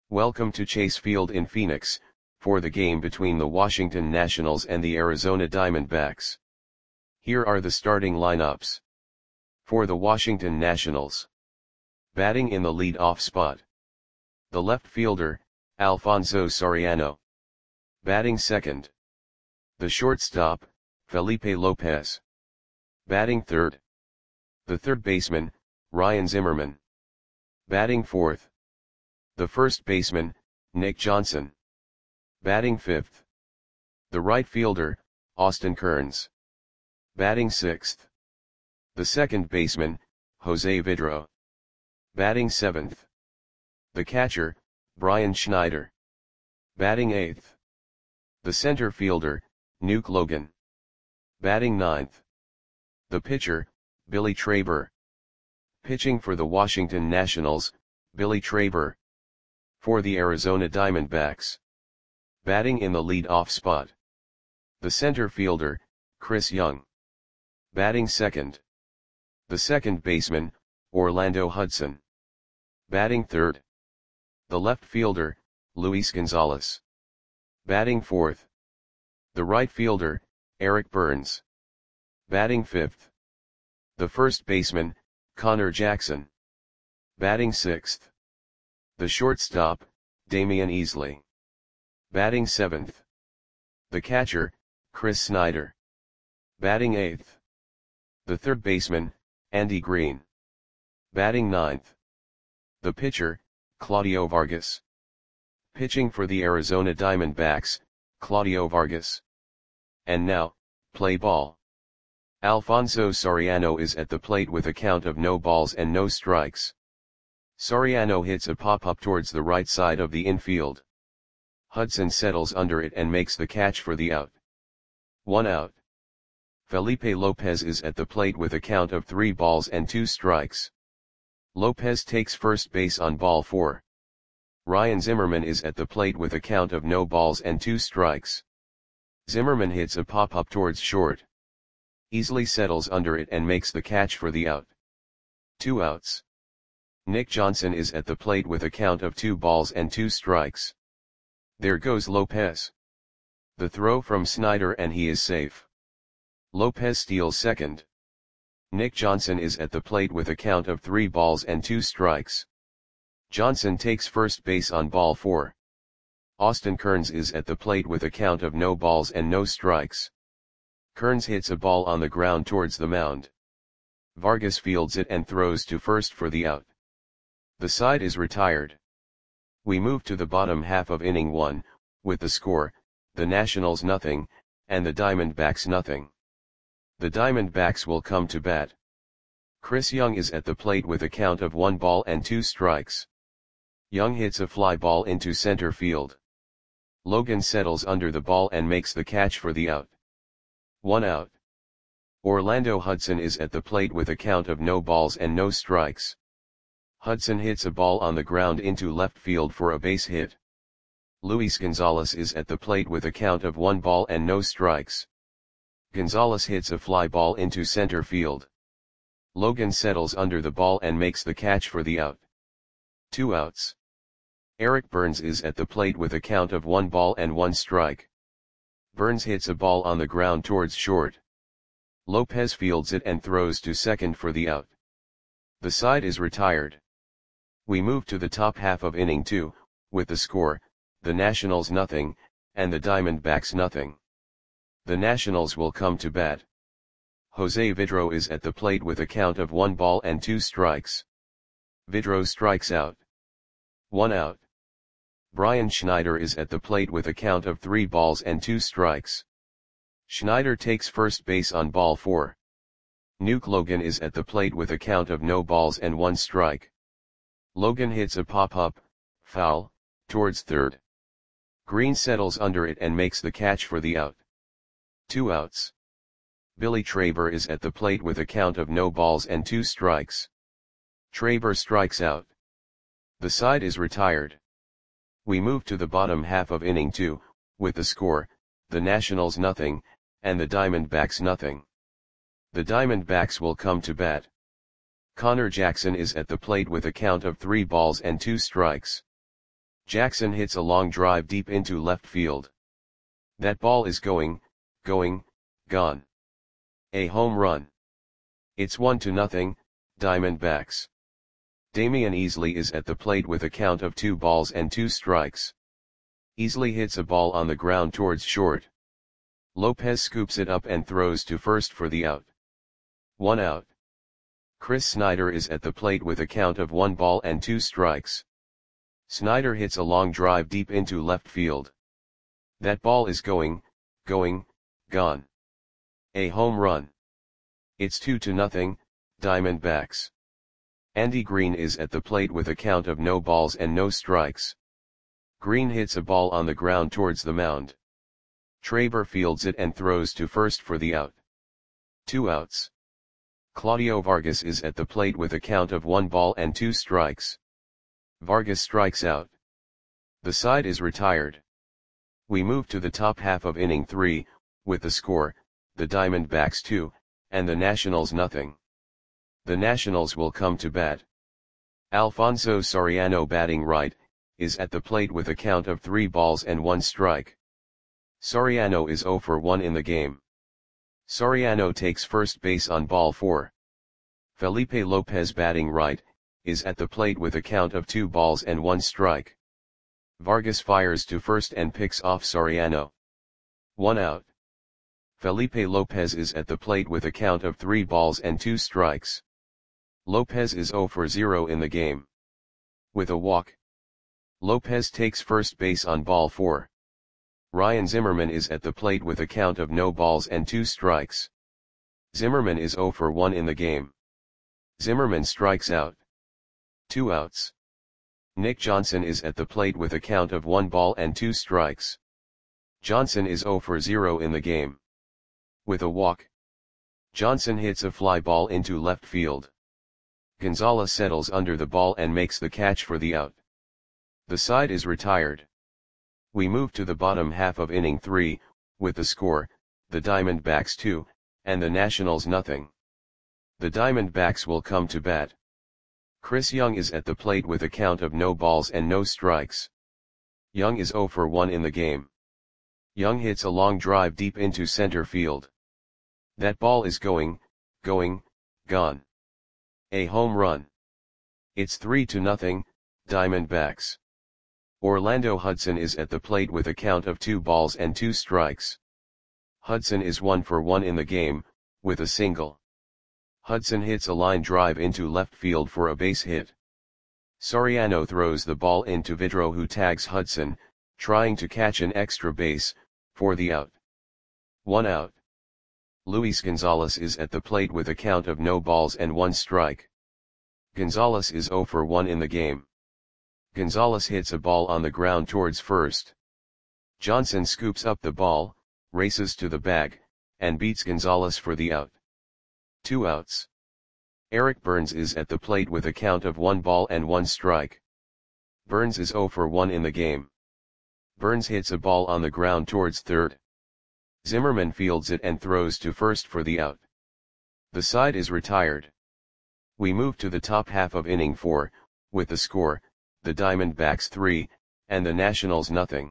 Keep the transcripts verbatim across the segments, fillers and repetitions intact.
Welcome to Chase Field in Phoenix, for the game between the Washington Nationals and the Arizona Diamondbacks. Here are the starting lineups. For the Washington Nationals. Batting in the lead-off spot. The left fielder, Alfonso Soriano. Batting second. The shortstop, Felipe Lopez. Batting third. The third baseman, Ryan Zimmerman. Batting fourth. The first baseman, Nick Johnson. Batting fifth. The right fielder, Austin Kearns. Batting sixth. The second baseman, Jose Vidro. Batting seventh. The catcher, Brian Schneider. Batting eighth. The center fielder, Nuke Logan. Batting ninth. The pitcher, Billy Traber. Pitching for the Washington Nationals, Billy Traber. For the Arizona Diamondbacks. Batting in the lead-off spot. The center fielder, Chris Young. Batting second. The second baseman, Orlando Hudson. Batting third. The left fielder, Luis Gonzalez. Batting fourth. The right fielder, Eric Burns. Batting fifth. The first baseman, Connor Jackson. Batting sixth. The shortstop, Damian Easley. Batting seventh. The catcher, Chris Snyder. Batting eighth. The third baseman, Andy Green. Batting ninth. The pitcher, Claudio Vargas. Pitching for the Arizona Diamondbacks, Claudio Vargas. And now, play ball. Alfonso Soriano is at the plate with a count of no balls and no strikes. Soriano hits a pop-up towards the right side of the infield. Hudson settles under it and makes the catch for the out. One out. Felipe Lopez is at the plate with a count of three balls and two strikes. Lopez takes first base on ball four. Ryan Zimmerman is at the plate with a count of no balls and two strikes. Zimmerman hits a pop-up towards short. Easley settles under it and makes the catch for the out. Two outs. Nick Johnson is at the plate with a count of two balls and two strikes. There goes Lopez. The throw from Snyder and he is safe. Lopez steals second. Nick Johnson is at the plate with a count of three balls and two strikes. Johnson takes first base on ball four. Austin Kearns is at the plate with a count of no balls and no strikes. Kearns hits a ball on the ground towards the mound. Vargas fields it and throws to first for the out. The side is retired. We move to the bottom half of inning one, with the score, the Nationals nothing, and the Diamondbacks nothing. The Diamondbacks will come to bat. Chris Young is at the plate with a count of one ball and two strikes. Young hits a fly ball into center field. Logan settles under the ball and makes the catch for the out. One out. Orlando Hudson is at the plate with a count of no balls and no strikes. Hudson hits a ball on the ground into left field for a base hit. Luis Gonzalez is at the plate with a count of one ball and no strikes. Gonzalez hits a fly ball into center field. Logan settles under the ball and makes the catch for the out. Two outs. Eric Burns is at the plate with a count of one ball and one strike. Burns hits a ball on the ground towards short. Lopez fields it and throws to second for the out. The side is retired. We move to the top half of inning two, with the score, the Nationals nothing, and the Diamondbacks nothing. The Nationals will come to bat. Jose Vidro is at the plate with a count of one ball and two strikes. Vidro strikes out. One out. Brian Schneider is at the plate with a count of three balls and two strikes. Schneider takes first base on ball four. Nuke Logan is at the plate with a count of no balls and one strike. Logan hits a pop-up, foul, towards third. Green settles under it and makes the catch for the out. Two outs. Billy Traber is at the plate with a count of no balls and two strikes. Traber strikes out. The side is retired. We move to the bottom half of inning two, with the score, the Nationals nothing, and the Diamondbacks nothing. The Diamondbacks will come to bat. Connor Jackson is at the plate with a count of three balls and two strikes. Jackson hits a long drive deep into left field. That ball is going, going, gone. A home run. It's one to nothing, Diamondbacks. Damian Easley is at the plate with a count of two balls and two strikes. Easley hits a ball on the ground towards short. Lopez scoops it up and throws to first for the out. One out. Chris Snyder is at the plate with a count of one ball and two strikes. Snyder hits a long drive deep into left field. That ball is going, going, gone. A home run. It's two to nothing, Diamondbacks. Andy Green is at the plate with a count of no balls and no strikes. Green hits a ball on the ground towards the mound. Traber fields it and throws to first for the out. Two outs. Claudio Vargas is at the plate with a count of one ball and two strikes. Vargas strikes out. The side is retired. We move to the top half of inning three, with the score, the Diamondbacks two, and the Nationals nothing. The Nationals will come to bat. Alfonso Soriano, batting right, is at the plate with a count of three balls and one strike. Soriano is zero for one in the game. Soriano takes first base on ball four. Felipe Lopez, batting right, is at the plate with a count of two balls and one strike. Vargas fires to first and picks off Soriano. One out. Felipe Lopez is at the plate with a count of three balls and two strikes. Lopez is zero for zero in the game. With a walk. Lopez takes first base on ball four. Ryan Zimmerman is at the plate with a count of no balls and two strikes. Zimmerman is zero for one in the game. Zimmerman strikes out. Two outs. Nick Johnson is at the plate with a count of one ball and two strikes. Johnson is zero for zero in the game. With a walk. Johnson hits a fly ball into left field. Gonzalez settles under the ball and makes the catch for the out. The side is retired. We move to the bottom half of inning three, with the score, the Diamondbacks two, and the Nationals nothing. The Diamondbacks will come to bat. Chris Young is at the plate with a count of no balls and no strikes. Young is zero for one in the game. Young hits a long drive deep into center field. That ball is going, going, gone. A home run. It's three to nothing, Diamondbacks. Orlando Hudson is at the plate with a count of two balls and two strikes. Hudson is one for one in the game, with a single. Hudson hits a line drive into left field for a base hit. Soriano throws the ball into Vidro, who tags Hudson, trying to catch an extra base, for the out. One out. Luis Gonzalez is at the plate with a count of no balls and one strike. Gonzalez is zero for one in the game. Gonzalez hits a ball on the ground towards first. Johnson scoops up the ball, races to the bag, and beats Gonzalez for the out. Two outs. Eric Burns is at the plate with a count of one ball and one strike. Burns is zero for one in the game. Burns hits a ball on the ground towards third. Zimmerman fields it and throws to first for the out. The side is retired. We move to the top half of inning four, with the score, the Diamondbacks three, and the Nationals nothing.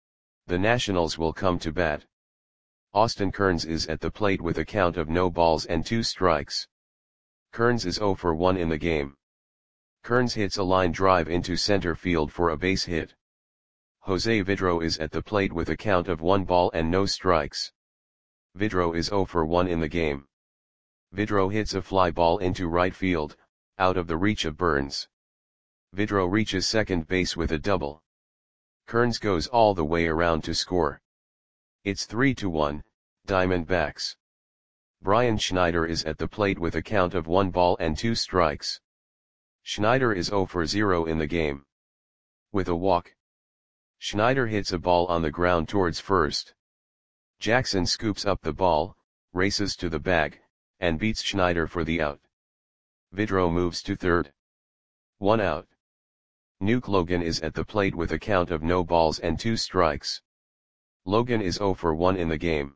The Nationals will come to bat. Austin Kearns is at the plate with a count of no balls and two strikes. Kearns is zero for one in the game. Kearns hits a line drive into center field for a base hit. Jose Vidro is at the plate with a count of one ball and no strikes. Vidro is zero for one in the game. Vidro hits a fly ball into right field, out of the reach of Burns. Vidro reaches second base with a double. Kearns goes all the way around to score. It's three to one, Diamondbacks. Brian Schneider is at the plate with a count of one ball and two strikes. Schneider is zero for zero in the game. With a walk. Schneider hits a ball on the ground towards first. Jackson scoops up the ball, races to the bag, and beats Schneider for the out. Vidro moves to third. One out. Nuke Logan is at the plate with a count of no balls and two strikes. Logan is zero for one in the game.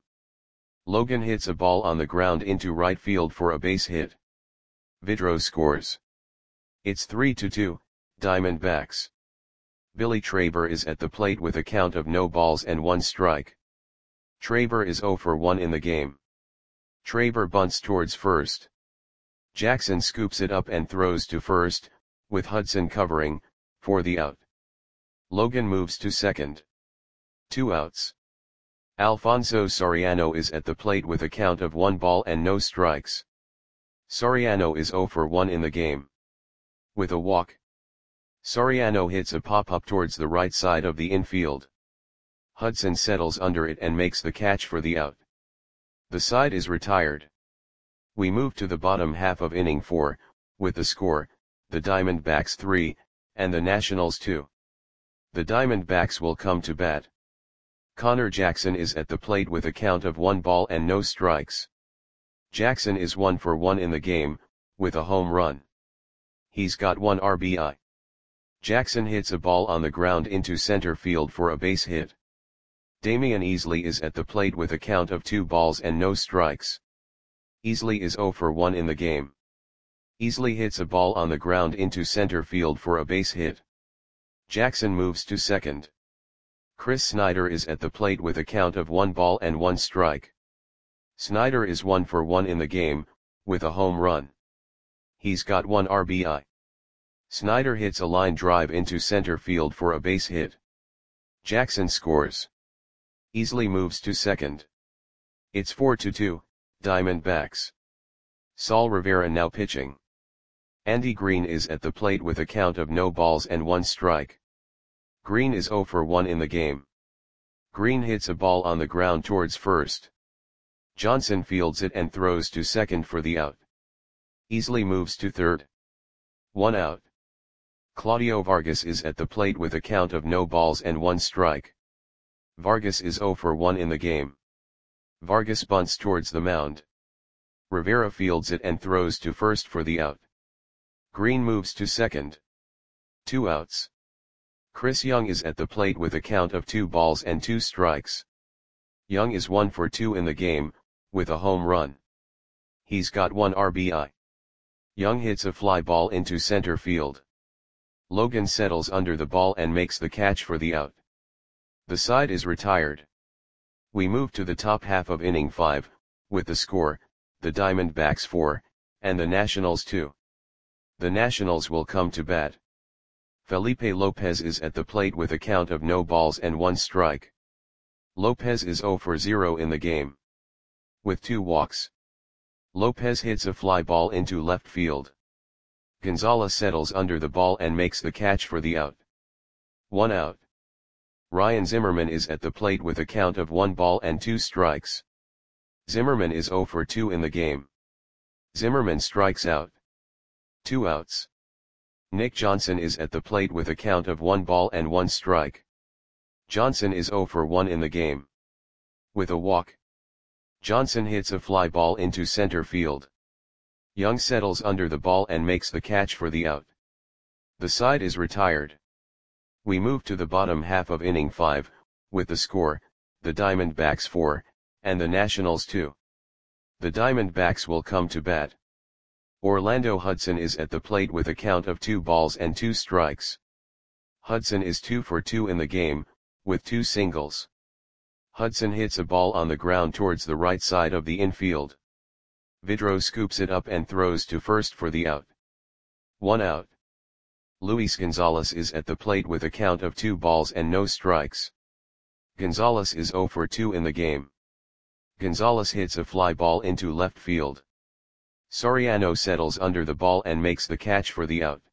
Logan hits a ball on the ground into right field for a base hit. Vidro scores. It's three to two, Diamondbacks. Billy Traber is at the plate with a count of no balls and one strike. Traber is zero for one in the game. Traber bunts towards first. Jackson scoops it up and throws to first, with Hudson covering, for the out. Logan moves to second. Two outs. Alfonso Soriano is at the plate with a count of one ball and no strikes. Soriano is zero for one in the game. With a walk. Soriano hits a pop-up towards the right side of the infield. Hudson settles under it and makes the catch for the out. The side is retired. We move to the bottom half of inning four, with the score, the Diamondbacks three, and the Nationals two. The Diamondbacks will come to bat. Connor Jackson is at the plate with a count of one ball and no strikes. Jackson is one for one in the game, with a home run. He's got one R B I. Jackson hits a ball on the ground into center field for a base hit. Damian Easley is at the plate with a count of two balls and no strikes. Easley is zero for one in the game. Easley hits a ball on the ground into center field for a base hit. Jackson moves to second. Chris Snyder is at the plate with a count of one ball and one strike. Snyder is one for one in the game, with a home run. He's got one R B I. Snyder hits a line drive into center field for a base hit. Jackson scores. Easley moves to second. It's four to two, Diamondbacks. Saul Rivera now pitching. Andy Green is at the plate with a count of no balls and one strike. Green is zero for one in the game. Green hits a ball on the ground towards first. Johnson fields it and throws to second for the out. Easley moves to third. One out. Claudio Vargas is at the plate with a count of no balls and one strike. Vargas is zero for one in the game. Vargas bunts towards the mound. Rivera fields it and throws to first for the out. Green moves to second. Two outs. Chris Young is at the plate with a count of two balls and two strikes. Young is one for two in the game, with a home run. He's got one R B I. Young hits a fly ball into center field. Logan settles under the ball and makes the catch for the out. The side is retired. We move to the top half of inning five, with the score, the Diamondbacks four, and the Nationals two. The Nationals will come to bat. Felipe Lopez is at the plate with a count of no balls and one strike. Lopez is zero for zero in the game. With two walks. Lopez hits a fly ball into left field. Gonzalez settles under the ball and makes the catch for the out. One out. Ryan Zimmerman is at the plate with a count of one ball and two strikes. Zimmerman is zero for two in the game. Zimmerman strikes out. Two outs. Nick Johnson is at the plate with a count of one ball and one strike. Johnson is zero for one in the game. With a walk. Johnson hits a fly ball into center field. Young settles under the ball and makes the catch for the out. The side is retired. We move to the bottom half of inning five, with the score, the Diamondbacks four, and the Nationals two. The Diamondbacks will come to bat. Orlando Hudson is at the plate with a count of two balls and two strikes. Hudson is two for two in the game, with two singles. Hudson hits a ball on the ground towards the right side of the infield. Vidro scoops it up and throws to first for the out. One out. Luis Gonzalez is at the plate with a count of two balls and no strikes. Gonzalez is zero for two in the game. Gonzalez hits a fly ball into left field. Soriano settles under the ball and makes the catch for the out.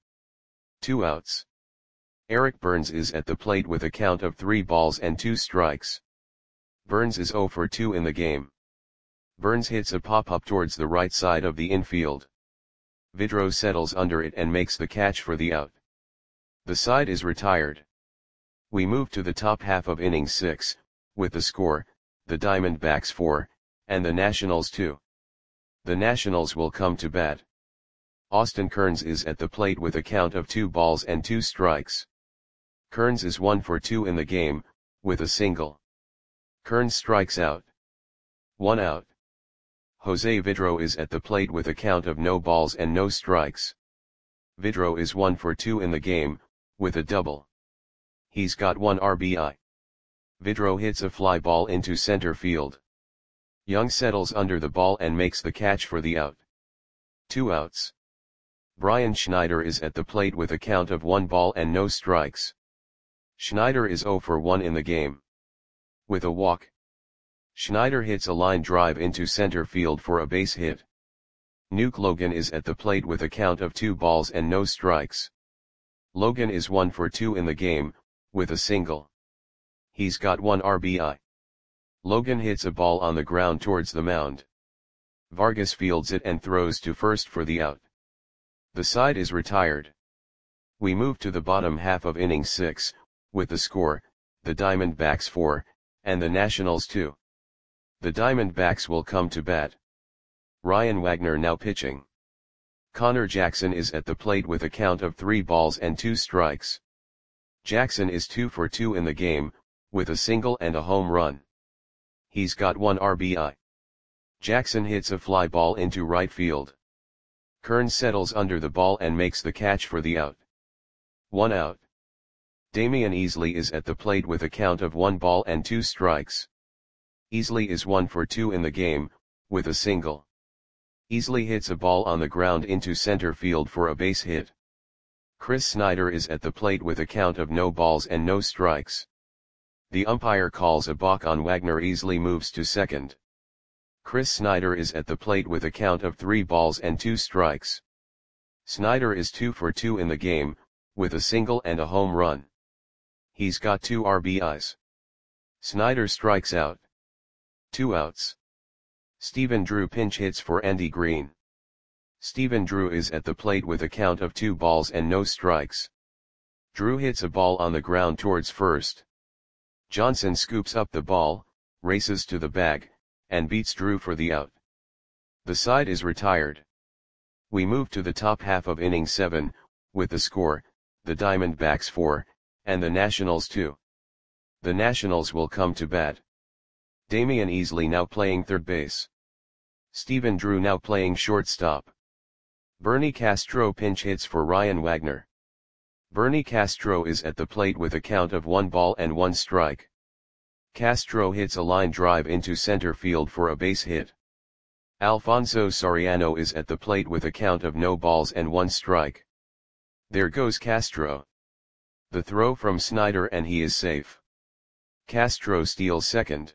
Two outs. Eric Burns is at the plate with a count of three balls and two strikes. Burns is zero for two in the game. Burns hits a pop-up towards the right side of the infield. Vidro settles under it and makes the catch for the out. The side is retired. We move to the top half of inning six, with the score, the Diamondbacks four, and the Nationals two. The Nationals will come to bat. Austin Kearns is at the plate with a count of two balls and two strikes. Kearns is one for two in the game, with a single. Kearns strikes out. One out. Jose Vidro is at the plate with a count of no balls and no strikes. Vidro is one for two in the game, with a double. He's got one R B I. Vidro hits a fly ball into center field. Young settles under the ball and makes the catch for the out. Two outs. Brian Schneider is at the plate with a count of one ball and no strikes. Schneider is zero for one in the game. With a walk, Schneider hits a line drive into center field for a base hit. Nuke Logan is at the plate with a count of two balls and no strikes. Logan is one for two in the game, with a single. He's got one R B I. Logan hits a ball on the ground towards the mound. Vargas fields it and throws to first for the out. The side is retired. We move to the bottom half of inning six, with the score, the Diamondbacks four, and the Nationals two. The Diamondbacks will come to bat. Ryan Wagner now pitching. Connor Jackson is at the plate with a count of three balls and two strikes. Jackson is two for two in the game, with a single and a home run. He's got one R B I. Jackson hits a fly ball into right field. Kearns settles under the ball and makes the catch for the out. One out. Damian Easley is at the plate with a count of one ball and two strikes. Easley is one for two in the game, with a single. Easley hits a ball on the ground into center field for a base hit. Chris Snyder is at the plate with a count of no balls and no strikes. The umpire calls a balk on Wagner. Easley moves to second. Chris Snyder is at the plate with a count of three balls and two strikes. Snyder is two for two in the game, with a single and a home run. He's got two R B Is. Snyder strikes out. Two outs. Stephen Drew pinch hits for Andy Green. Stephen Drew is at the plate with a count of two balls and no strikes. Drew hits a ball on the ground towards first. Johnson scoops up the ball, races to the bag, and beats Drew for the out. The side is retired. We move to the top half of inning seven, with the score, the Diamondbacks four, and the Nationals two. The Nationals will come to bat. Damian Easley now playing third base. Stephen Drew now playing shortstop. Bernie Castro pinch hits for Ryan Wagner. Bernie Castro is at the plate with a count of one ball and one strike. Castro hits a line drive into center field for a base hit. Alfonso Soriano is at the plate with a count of no balls and one strike. There goes Castro. The throw from Snyder and he is safe. Castro steals second.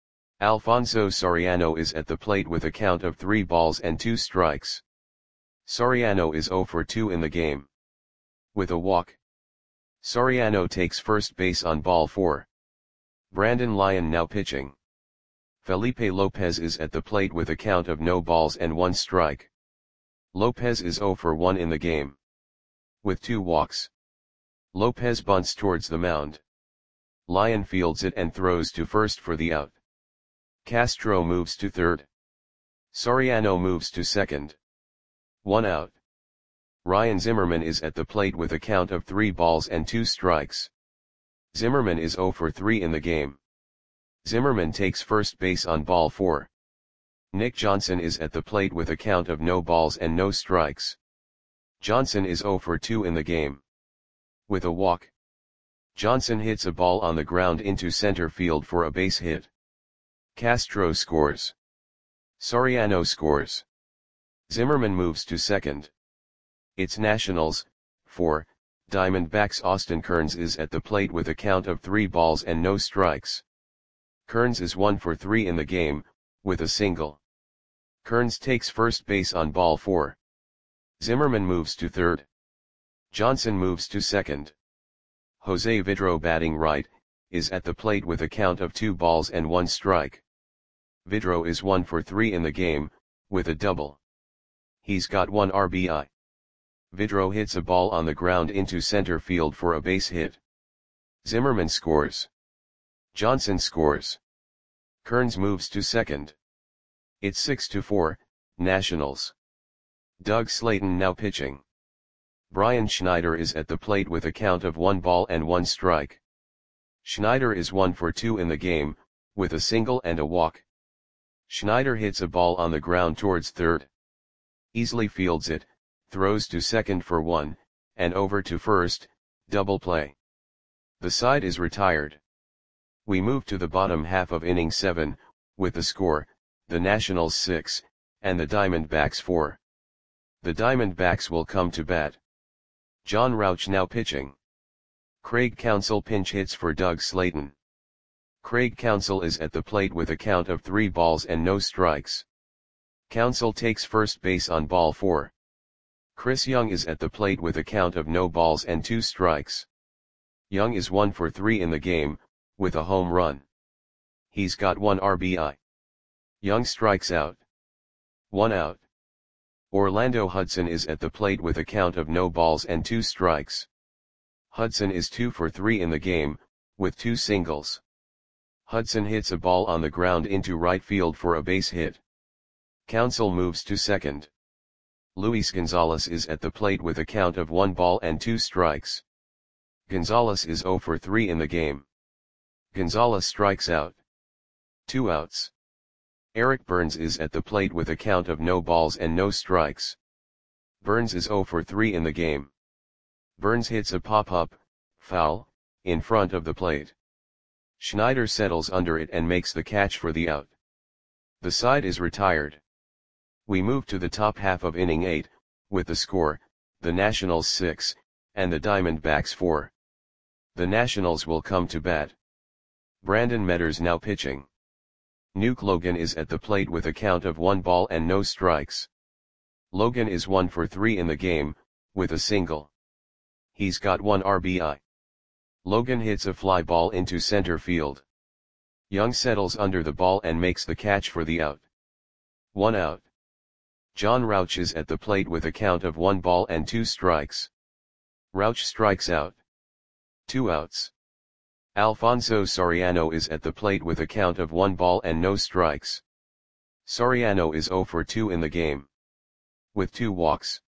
Alfonso Soriano is at the plate with a count of three balls and two strikes. Soriano is zero for two in the game. With a walk, Soriano takes first base on ball four. Brandon Lyon now pitching. Felipe Lopez is at the plate with a count of no balls and one strike. Lopez is zero for one in the game. With two walks, Lopez bunts towards the mound. Lyon fields it and throws to first for the out. Castro moves to third. Soriano moves to second. One out. Ryan Zimmerman is at the plate with a count of three balls and two strikes. Zimmerman is zero for three in the game. Zimmerman takes first base on ball four. Nick Johnson is at the plate with a count of no balls and no strikes. Johnson is zero for two in the game. With a walk, Johnson hits a ball on the ground into center field for a base hit. Castro scores. Soriano scores. Zimmerman moves to second. It's Nationals, four, Diamondbacks. Austin Kearns is at the plate with a count of three balls and no strikes. Kearns is one for three in the game, with a single. Kearns takes first base on ball four. Zimmerman moves to third. Johnson moves to second. Jose Vidro batting right, is at the plate with a count of two balls and one strike. Vidro is one for three in the game, with a double. He's got one R B I. Vidro hits a ball on the ground into center field for a base hit. Zimmerman scores. Johnson scores. Kearns moves to second. It's six to four, Nationals. Doug Slayton now pitching. Brian Schneider is at the plate with a count of one ball and one strike. Schneider is one for two in the game, with a single and a walk. Schneider hits a ball on the ground towards third. Easley fields it, throws to second for one, and over to first, double play. The side is retired. We move to the bottom half of inning seven, with the score, the Nationals six, and the Diamondbacks four. The Diamondbacks will come to bat. John Rauch now pitching. Craig Counsell pinch hits for Doug Slayton. Craig Counsell is at the plate with a count of three balls and no strikes. Counsell takes first base on ball four. Chris Young is at the plate with a count of no balls and two strikes. Young is one for three in the game, with a home run. He's got one R B I. Young strikes out. One out. Orlando Hudson is at the plate with a count of no balls and two strikes. Hudson is two for three in the game, with two singles. Hudson hits a ball on the ground into right field for a base hit. Counsell moves to second. Luis Gonzalez is at the plate with a count of one ball and two strikes. Gonzalez is zero for three in the game. Gonzalez strikes out. Two outs. Eric Burns is at the plate with a count of no balls and no strikes. Burns is zero for three in the game. Burns hits a pop-up, foul, in front of the plate. Schneider settles under it and makes the catch for the out. The side is retired. We move to the top half of inning eight, with the score, the Nationals six, and the Diamondbacks four. The Nationals will come to bat. Brandon Metters now pitching. Nuke Logan is at the plate with a count of one ball and no strikes. Logan is one for three in the game, with a single. He's got one R B I. Logan hits a fly ball into center field. Young settles under the ball and makes the catch for the out. One out. John Rauch is at the plate with a count of one ball and two strikes. Rauch strikes out. Two outs. Alfonso Soriano is at the plate with a count of one ball and no strikes. Soriano is zero for two in the game. With two walks.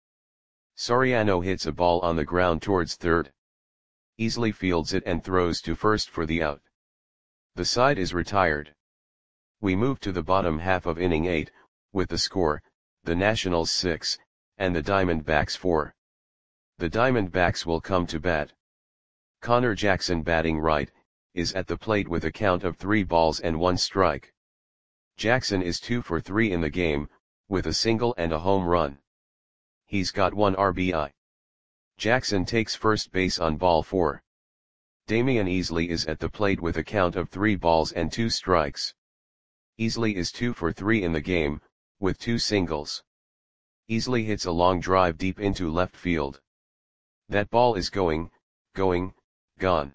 Soriano hits a ball on the ground towards third. Easily fields it and throws to first for the out. The side is retired. We move to the bottom half of inning eight, with the score, the Nationals six, and the Diamondbacks four. The Diamondbacks will come to bat. Connor Jackson batting right, is at the plate with a count of three balls and one strike. Jackson is two for three in the game, with a single and a home run. He's got one R B I. Jackson takes first base on ball four. Damian Easley is at the plate with a count of three balls and two strikes. Easley is two for three in the game, with two singles. Easley hits a long drive deep into left field. That ball is going, going, gone.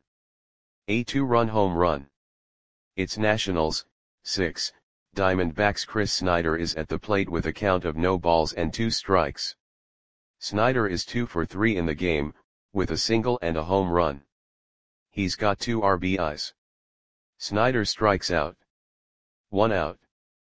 A two-run home run. It's Nationals, six, Diamondbacks. Chris Snyder is at the plate with a count of no balls and two strikes. Snyder is two for three in the game, with a single and a home run. He's got two R B Is. Snyder strikes out. One out.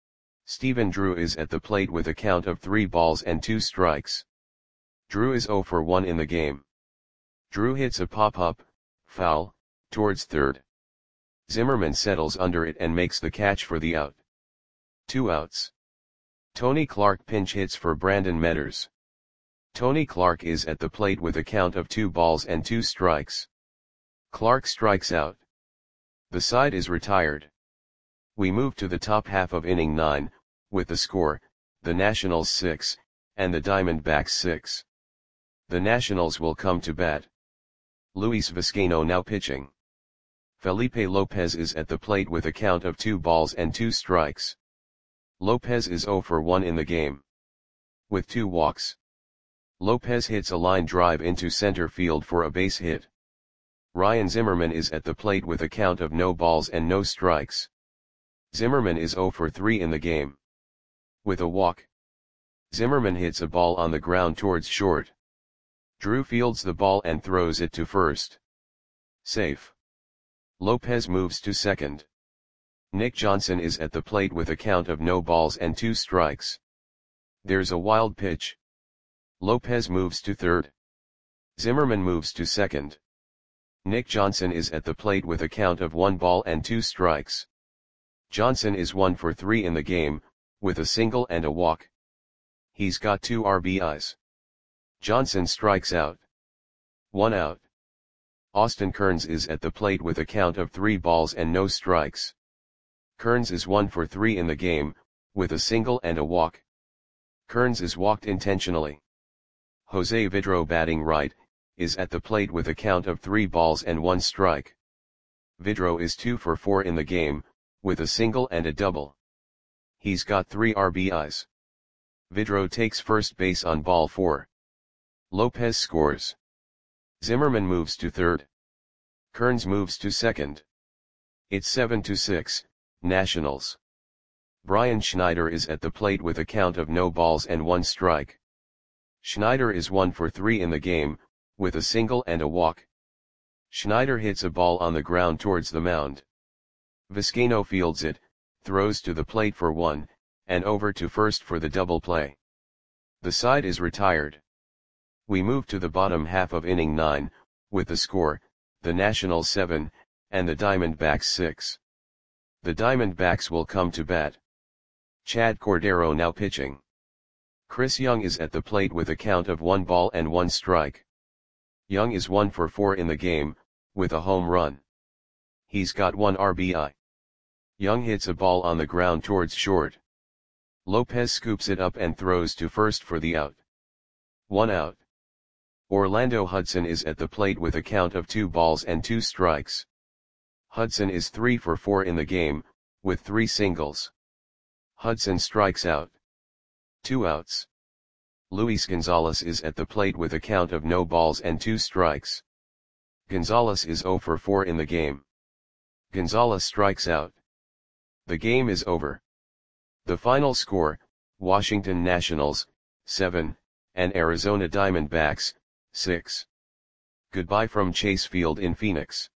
Stephen Drew is at the plate with a count of three balls and two strikes. Drew is zero for one in the game. Drew hits a pop-up, foul, towards third. Zimmerman settles under it and makes the catch for the out. Two outs. Tony Clark pinch hits for Brandon Metters. Tony Clark is at the plate with a count of two balls and two strikes. Clark strikes out. The side is retired. We move to the top half of inning nine, with the score, the Nationals six, and the Diamondbacks six. The Nationals will come to bat. Luis Vizcaino now pitching. Felipe Lopez is at the plate with a count of two balls and two strikes. Lopez is zero for one in the game. With two walks. Lopez hits a line drive into center field for a base hit. Ryan Zimmerman is at the plate with a count of no balls and no strikes. Zimmerman is zero for three in the game. With a walk. Zimmerman hits a ball on the ground towards short. Drew fields the ball and throws it to first. Safe. Lopez moves to second. Nick Johnson is at the plate with a count of no balls and two strikes. There's a wild pitch. Lopez moves to third. Zimmerman moves to second. Nick Johnson is at the plate with a count of one ball and two strikes. Johnson is one for three in the game, with a single and a walk. He's got two R B Is. Johnson strikes out. One out. Austin Kearns is at the plate with a count of three balls and no strikes. Kearns is one for three in the game, with a single and a walk. Kearns is walked intentionally. Jose Vidro, batting right, is at the plate with a count of three balls and one strike. Vidro is two for four in the game, with a single and a double. He's got three R B Is. Vidro takes first base on ball four. Lopez scores. Zimmerman moves to third. Kearns moves to second. It's seven to six, Nationals. Brian Schneider is at the plate with a count of no balls and one strike. Schneider is one for three in the game, with a single and a walk. Schneider hits a ball on the ground towards the mound. Vizcaino fields it, throws to the plate for one, and over to first for the double play. The side is retired. We move to the bottom half of inning nine, with the score, the Nationals seven, and the Diamondbacks six. The Diamondbacks will come to bat. Chad Cordero now pitching. Chris Young is at the plate with a count of one ball and one strike. Young is one for four in the game, with a home run. He's got one R B I. Young hits a ball on the ground towards short. Lopez scoops it up and throws to first for the out. One out. Orlando Hudson is at the plate with a count of two balls and two strikes. Hudson is three for four in the game, with three singles. Hudson strikes out. Two outs. Luis Gonzalez is at the plate with a count of no balls and two strikes. Gonzalez is zero for four in the game. Gonzalez strikes out. The game is over. The final score, Washington Nationals, seven, and Arizona Diamondbacks, six. Goodbye from Chase Field in Phoenix.